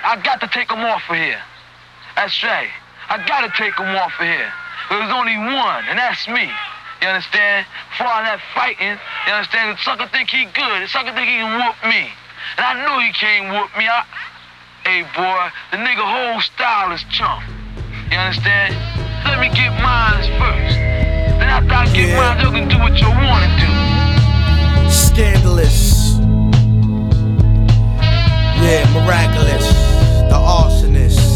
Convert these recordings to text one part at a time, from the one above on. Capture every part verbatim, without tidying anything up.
I got to take him off of here. That's right. I got to take him off of here. There's only one, and that's me. You understand? For all that fighting, you understand? The sucker think he good. The sucker think he can whoop me. And I know he can't whoop me. I... Hey, boy, the nigga whole style is chump. You understand? Let me get mine first. Then after I get Yeah. mine, you can do what you want to do. Scandalous. Yeah, miraculous. The arsonist.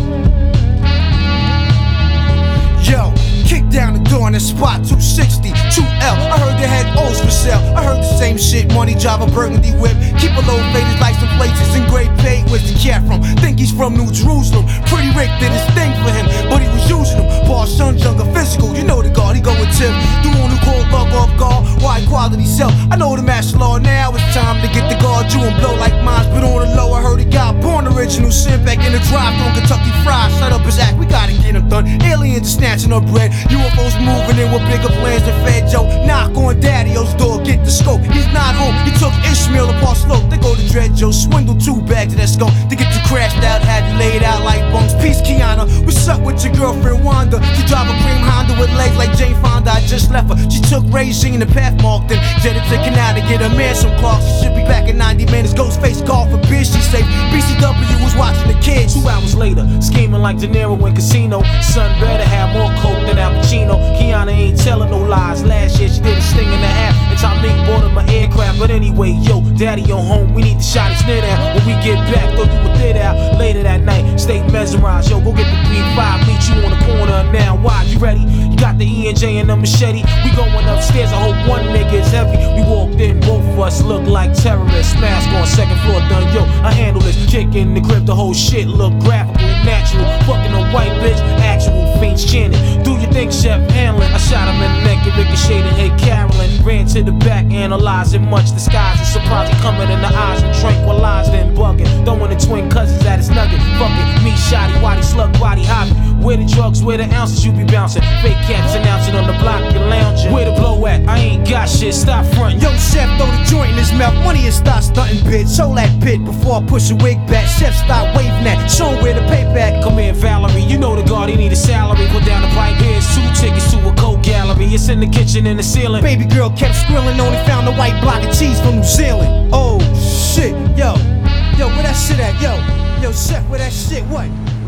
Yo, kick down the door in the spot two sixty, two L. I heard they had O's for sale. I heard the same shit. Money drive a burgundy whip. Keep a low faded like some places in great pay. Where's the cat from? Think he's from New Jerusalem. Pretty Rick did his thing for him, but he was using him. Boss, son, younger, physical. You know the guard, he go with Tim. The one who called love off guard. Wide quality self. I know the master law now. It's time to get the guard you and blow like mines. But on the low, I heard he got born original. Sin back in the drive throwing Kentucky Fried. Shut up his act, we gotta get him done. Aliens are snatching up bread. U F Os moving in with bigger plans than Fed Joe. Knock on Daddy-O's door, get the scope. He's not home, he took Ishmael apart slope. They go to Dread Joe, swindle two bags of that skunk. To get you crashed out, had you laid out like bunks. Peace, Kiana, what's up with your girlfriend Wanda? She drive a cream Honda with legs like Jane Fonda. I just left her, she took Raging in the path marked and jetted to Canal to get her man some Clarks. She should be back in ninety minutes. Ghostface called for bitch, she safe. B C W was watching the kids. Two hours later, scheming like De Niro in Casino. Son better have more coke than Al Pacino. Kiana ain't telling no lies. Last year she did a sting and a half. And Tommy bought him an aircraft. But anyway, yo, daddy on home, we need the shot his near down. When we get back, throw you a thit out. Later that night, stay mesmerized. Yo, go get the three five, meet you on the corner now. Why? You ready? You got the E and J and the machete. We going upstairs, I hope one nigga is heavy. We walked in, both of us look like terrorists. Mask on, second floor done, yo, I handle this. Kick in the crib, the whole shit look graphical, natural. Fucking a white bitch, actual fiends chanting. Do you think Chef Hanlon? I shot him in the neck and ricocheted, hey Carolyn. Ran to the back, analyzing much disguise. And surprised he coming in the eyes and tranquilized and bugging. Throwing the twin cousins at his nugget. Fucking me, shoddy, waddy, slug, body, hobby. Where the drugs, where the ounces you be bouncing. Fake cats announcing on the block, you lounging. Where the blow at? I ain't got shit, stop frontin'. Yo, Chef, throw the joint in his mouth. Money and start stunting, bitch. Hold that pit before I push a wig back. Chef, start waving that. Show him where the payback. Come here, Valerie, you know the guard, he need a salary. Put down the pipe, here's two tickets to a coke gallery. It's in the kitchen and the ceiling. Baby girl kept squilling, only found a white block of cheese from New Zealand. Oh, shit, yo. Yo, where that shit at, yo? Yo, Chef, where that shit, what?